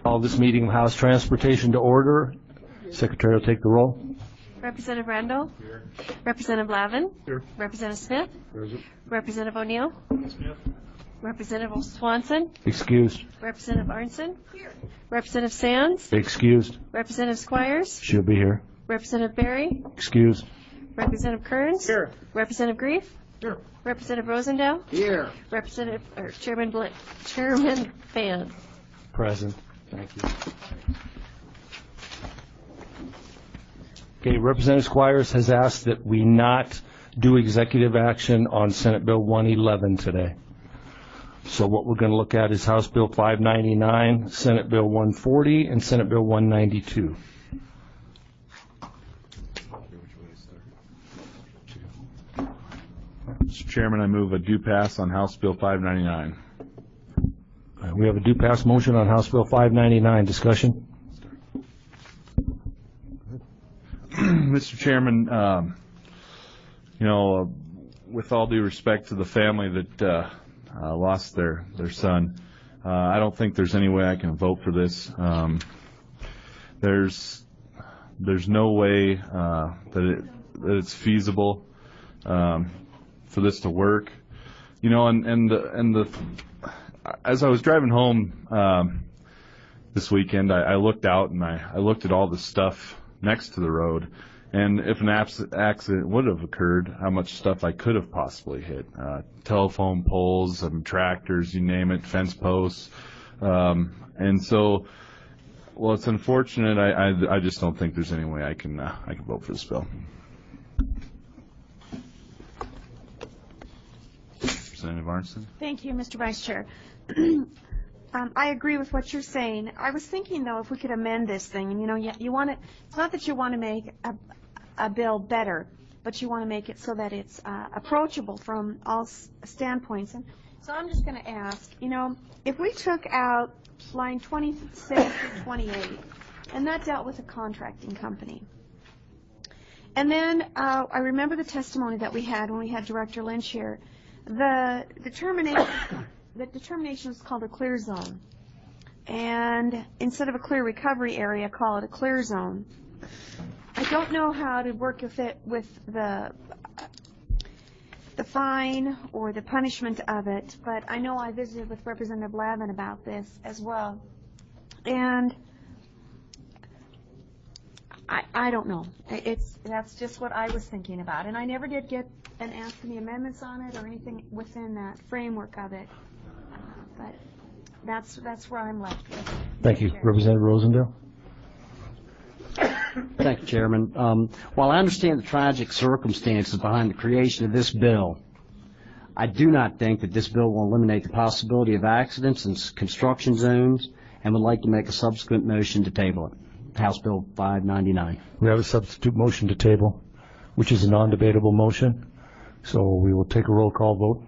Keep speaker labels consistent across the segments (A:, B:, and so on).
A: Call this meeting of House Transportation to order. Secretary will take the roll.
B: Representative Randall. Here. Representative Lavin.
A: Here.
B: Representative Smith.
A: Present.
B: Representative O'Neill.
A: Smith.
B: Representative Swanson.
A: Excused.
B: Representative Arnson. Here. Representative Sands.
A: Excused.
B: Representative Squires.
A: She'll be here.
B: Representative Berry.
A: Excused.
B: Representative Kearns.
A: Here.
B: Representative Grief.
A: Here.
B: Representative Rosendale.
A: Here.
B: Chairman Fan.
A: Present. Thank you. Okay, Representative Squires has asked that we not do executive action on Senate Bill 111 today. So what we're going to look at is House Bill 599, Senate Bill 140, and Senate Bill 192.
C: Mr. Chairman, I move a due pass on House Bill 599.
A: We have a due pass motion on House Bill 599. Discussion?
C: Mr. Chairman, with all due respect to the family that lost their son, I don't think there's any way I can vote for this. There's no way that it's feasible for this to work. As I was driving home this weekend, I looked out and I looked at all the stuff next to the road, and if an accident would have occurred, how much stuff I could have possibly hit. Telephone poles, tractors, you name it, fence posts. And so, well, it's unfortunate. I just don't think there's any way I can vote for this bill. Representative Arnson.
D: Thank you, Mr. Vice Chair. I agree with what you're saying. I was thinking, though, if we could amend this thing, and you want it. It's not that you want to make a bill better, but you want to make it so that it's approachable from all standpoints. And so I'm just going to ask, if we took out line 26 through 28, and that dealt with a contracting company. And then I remember the testimony that we had when we had Director Lynch here. The determination was called a clear zone, and instead of a clear recovery area, call it a clear zone. I don't know how to work with it with the fine or the punishment of it, but I know I visited with Representative Lavin about this as well, and I don't know. That's just what I was thinking about, and I never did get and ask any amendments on it or anything within that framework of it. But that's where I'm left with.
A: Thank you. Representative Rosendale.
E: Thank you, Chairman. While I understand the tragic circumstances behind the creation of this bill, I do not think that this bill will eliminate the possibility of accidents in construction zones, and would like to make a subsequent motion to table it. House Bill 599.
A: We have a substitute motion to table, which is a non-debatable motion. So we will take a roll call vote.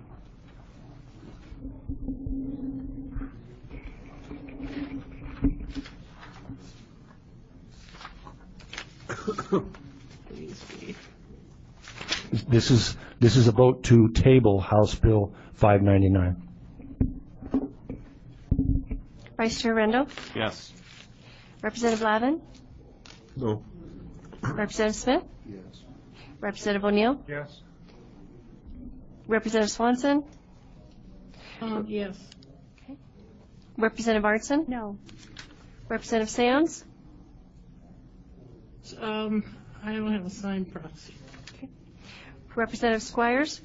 A: This is a vote to table House Bill 599.
B: Vice Chair Rendell.
C: Yes.
B: Representative Lavin.
A: No.
B: Representative Smith.
A: Yes.
B: Representative O'Neill.
A: Yes.
B: Representative Swanson.
F: Yes.
B: Okay. Representative Arnson.
D: No.
B: Representative Sands.
F: I don't have a signed proxy.
B: Okay. Representative Squires.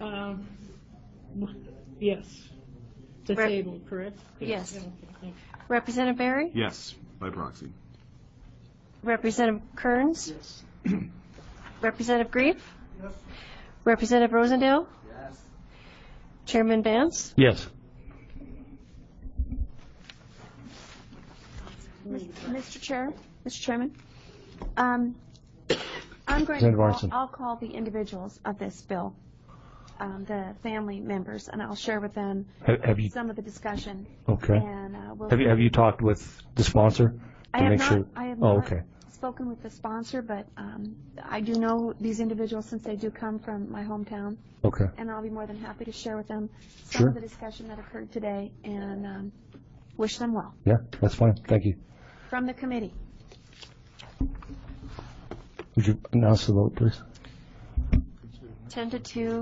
F: Yes. The table, correct?
B: Yes.
F: Okay, thank you.
B: Representative Berry.
C: Yes, by proxy.
B: Representative Kearns.
A: Yes.
B: Representative Grief.
A: Yes.
B: Representative Rosendale.
A: Yes.
B: Chairman Vance.
A: Yes.
D: Mr. Chairman, I'm going to I'll call the individuals of this bill, the family members, and I'll share with them some of the discussion.
A: Okay.
D: And
A: Have you talked with the sponsor?
D: I have not
A: okay.
D: spoken with the sponsor, but I do know these individuals since they do come from my hometown.
A: Okay.
D: And I'll be more than happy to share with them some of the discussion that occurred today and Wish them well.
A: Yeah, that's fine. Thank you.
D: From the committee.
A: Would you announce the vote, please?
B: 10 to 2.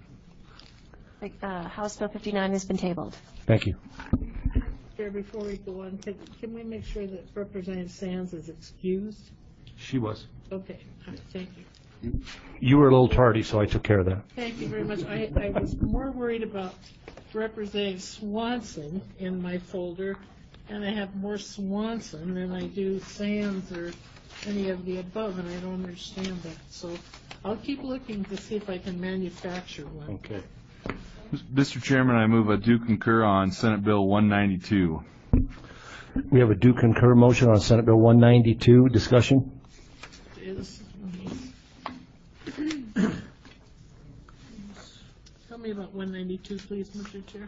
B: House Bill 59 has been tabled.
A: Thank you.
F: Chair, before we go on, can we make sure that Representative Sands is excused?
A: She was.
F: Okay, all right, thank you.
A: You were a little tardy, so I took care of that.
F: Thank you very much. I was more worried about Representative Swanson in my folder, and I have more Swanson than I do Sands or any of the above, and I don't understand that. So I'll keep looking to see if I can manufacture one.
A: Okay.
C: Mr. Chairman, I move I do concur on Senate Bill 192.
A: We have a do concur motion on Senate Bill 192. Discussion?
F: Tell me about 192, please, Mr. Chair.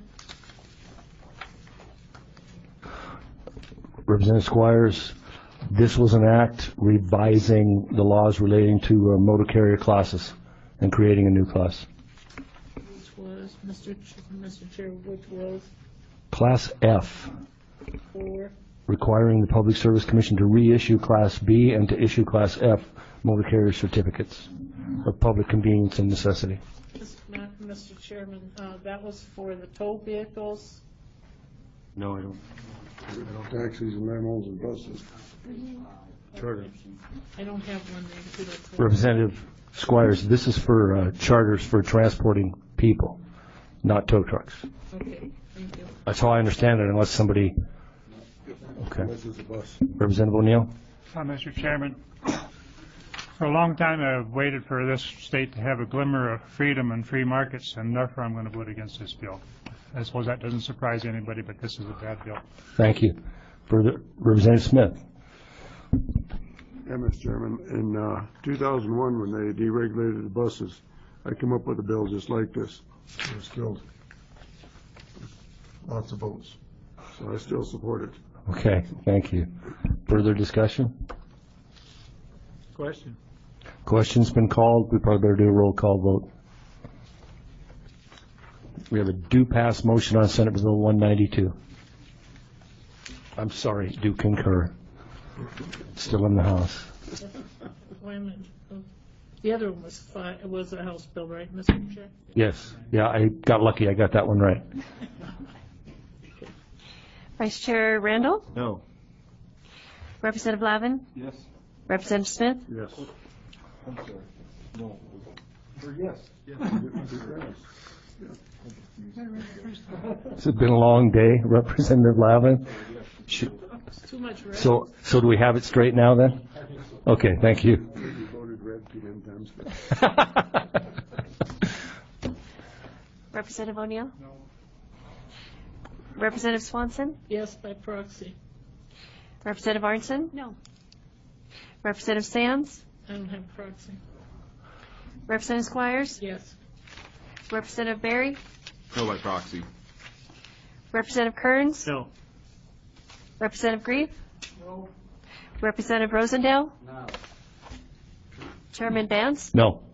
A: Representative Squires, this was an act revising the laws relating to motor carrier classes and creating a new class.
F: Which was, Mr. Chair, which was
A: Class F,
F: for,
A: requiring the Public Service Commission to reissue Class B and to issue Class F motor carrier certificates of public convenience and necessity.
F: Mr. Chairman, that was for the tow vehicles.
A: No, I don't.
G: Taxis and limos and buses.
A: Charter.
F: I don't have one there. If you don't tell me.
A: Representative Squires, this is for charters for transporting people, not tow trucks.
F: Okay, thank you.
A: That's how I understand it, unless somebody. Okay.
G: This is a bus.
A: Representative O'Neill?
H: Mr. Chairman, for a long time I've waited for this state to have a glimmer of freedom and free markets, and therefore I'm going to vote against this bill. I suppose that doesn't surprise anybody, but this is a bad bill.
A: Thank you. Further, Representative Smith?
G: Yeah, Mr. Chairman, in 2001, when they deregulated the buses, I came up with a bill just like this. It was killed. Lots of votes. So I still support it.
A: Okay, thank you. Further discussion?
H: Question.
A: Question's been called. We probably better do a roll call vote. We have a do pass motion on Senate Bill 192. I'm sorry, do concur. Still in the House.
F: Wait a minute. The other one was a House bill, right, Mr. Chair?
A: Yes. Yeah, I got lucky. I got that one right.
B: Vice Chair Randall?
C: No.
B: Representative Lavin?
C: Yes.
B: Representative Smith?
G: Yes.
C: I'm sorry. No.
G: Yes.
A: It's been a long day, Representative Lavin.
F: It's too much red.
A: So do we have it straight now then? Okay, thank you.
G: You voted red PM times.
B: Representative O'Neill? No. Representative Swanson?
F: Yes, by proxy.
B: Representative Arnson?
D: No.
B: Representative Sands?
F: I don't have proxy.
B: Representative Squires?
F: Yes.
B: Representative Barry?
C: No by proxy.
B: Representative Kearns?
H: No.
B: Representative Grief? No. Representative Rosendale?
E: No.
B: Chairman Vance?
A: No.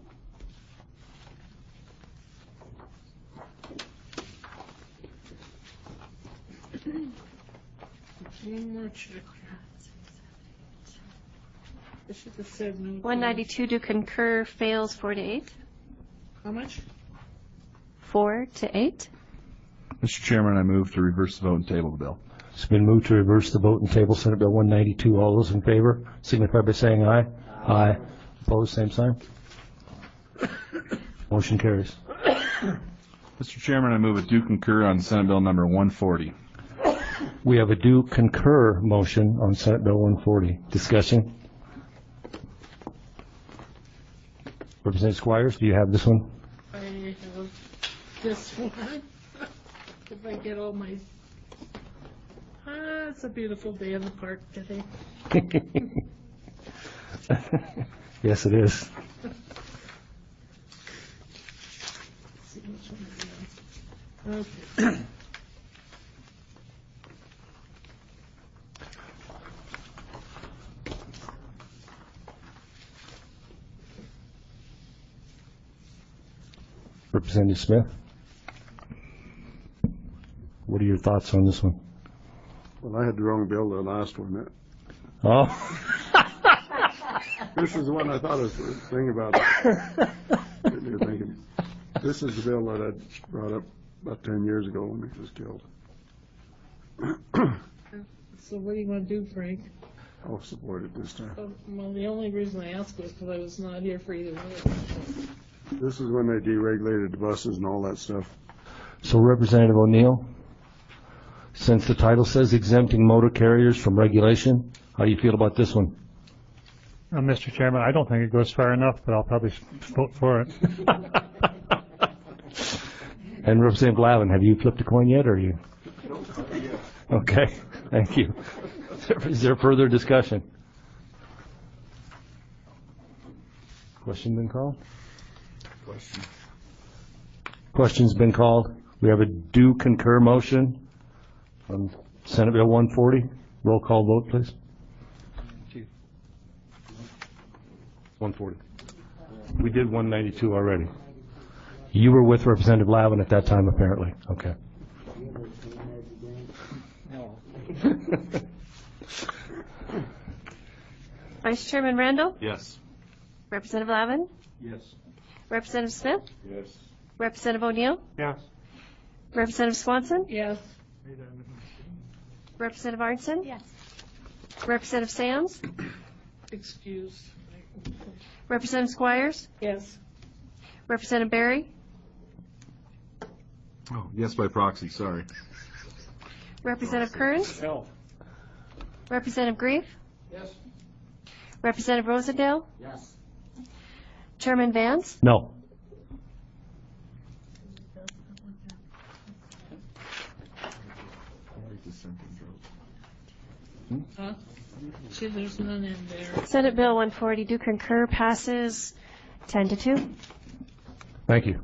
F: One more check. I should have said no.
B: 192 to concur fails 4 to 8.
F: How much?
B: 4 to 8.
C: Mr. Chairman, I move to reverse the vote and table the bill.
A: It's been moved to reverse the vote and table Senate Bill 192. All those in favor signify by saying aye. Aye. Opposed, same sign. Motion carries.
C: Mr. Chairman, I move a do concur on Senate Bill number 140.
A: We have a do concur motion on Senate Bill 140. Discussion? Representative Squires, do you have this one?
F: I have this one. If I get all my... it's a beautiful day in the park today.
A: Yes, it is.
F: See which one it is. Okay.
A: Representative Smith, what are your thoughts on this one?
G: Well, I had the wrong bill, the last one.
A: Oh,
G: This is the one I thought I was thinking about. You're thinking. This is the bill that I brought up about 10 years ago when he was killed.
F: So what do you want to do, Frank?
G: I'll support it this time.
F: Well, the only reason I asked was because I was not here for either one.
G: This is when they deregulated the buses and all that stuff.
A: so Representative O'Neill, since the title says exempting motor carriers from regulation, how do you feel about this one?
H: Mr. Chairman, I don't think it goes far enough, but I'll probably vote for it.
A: And Representative Lavin, have you flipped a coin yet, or are you? Okay, thank you. Is there further discussion? Question been called? Question's been called. We have a do concur motion on Senate Bill 140. Roll call vote, please. 140. We did 192 already. You were with Representative Lavin at that time, apparently. Okay.
B: Vice Chairman Randall?
C: Yes.
B: Representative Lavin?
C: Yes.
B: Representative Smith?
C: Yes.
B: Representative O'Neill?
H: Yes.
B: Representative Swanson?
F: Yes.
B: Representative Arnson?
D: Yes.
B: Representative Sands?
F: Excuse.
B: Representative Squires?
F: Yes.
B: Representative Barry?
C: Oh, yes by proxy, sorry.
B: Representative Kearns?
H: No.
B: Representative Grief?
E: Yes.
B: Representative Rosendale?
E: Yes.
B: Chairman Vance?
A: No.
F: Huh? See, there's none in there.
B: Senate Bill 140 do concur passes 10-2.
A: Thank you.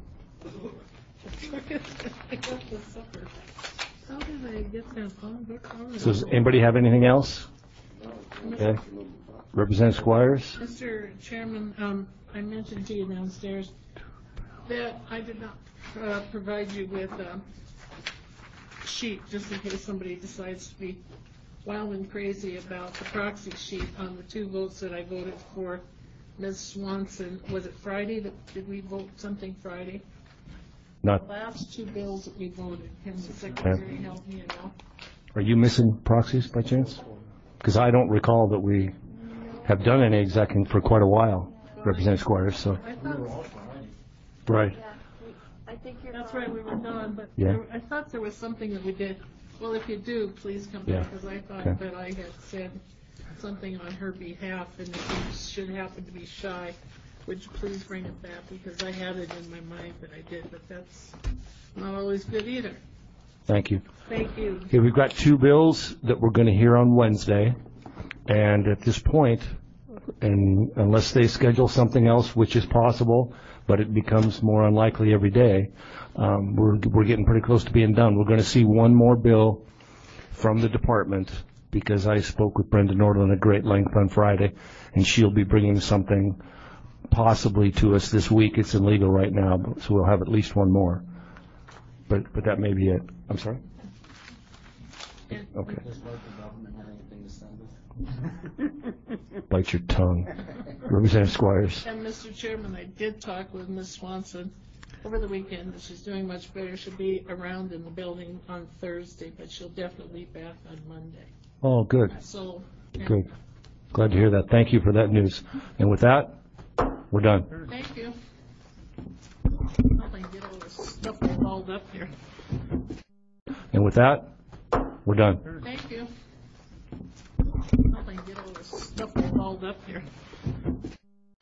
F: I got the supper. How did I get that phone book?
A: So does anybody have anything else? Okay. Representative Squires?
F: Mr. Chairman, I mentioned to you downstairs that I did not provide you with a sheet just in case somebody decides to be wild and crazy about the proxy sheet on the two votes that I voted for Ms. Swanson. Was it Friday? Did we vote something Friday?
A: Not.
F: Last two bills that we voted. Can the secretary help me at all?
A: Are you missing proxies by chance? Because I don't recall that we have done any executing for quite a while, Representative Squires. So.
F: I thought,
A: Right.
B: I think you're
F: that's right, we were done, but
A: Yeah.
F: I thought there was something that we did. Well, if you do, please come
A: Yeah.
F: back, because I thought
A: Okay.
F: that I had said something on her behalf, and if you should happen to be shy, would you please bring it back, because I had it in my mind that I did, but that's not always good either.
A: Thank you.
F: Thank you.
A: Okay, we've got two bills that we're going to hear on Wednesday, and at this point, and unless they schedule something else, which is possible, but it becomes more unlikely every day, we're getting pretty close to being done. We're going to see one more bill from the department, because I spoke with Brenda Nordland at great length on Friday, and she'll be bringing something possibly to us this week. It's illegal right now, so we'll have at least one more. But that may be it. I'm sorry? Okay.
E: Does local government have anything to send us?
A: Bite your tongue. Representative Squires.
F: And Mr. Chairman, I did talk with Ms. Swanson over the weekend, that she's doing much better. She'll be around in the building on Thursday, but she'll definitely be back on Monday.
A: Oh, good.
F: So, yeah.
A: Good. Glad to hear that. Thank you for that news. And with that, we're done.
F: Thank you. Nothing, get all this stuff balled up here.
A: And with that, we're done.
F: Thank you. Nothing, get all this stuff balled up here.